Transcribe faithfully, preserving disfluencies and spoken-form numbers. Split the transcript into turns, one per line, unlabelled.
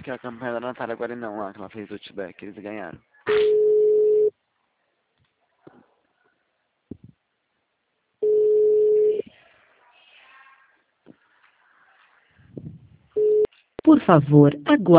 acho que é a campanha da Natália Guarinão lá, que ela fez o Outback, eles ganharam.
Por favor, aguarde.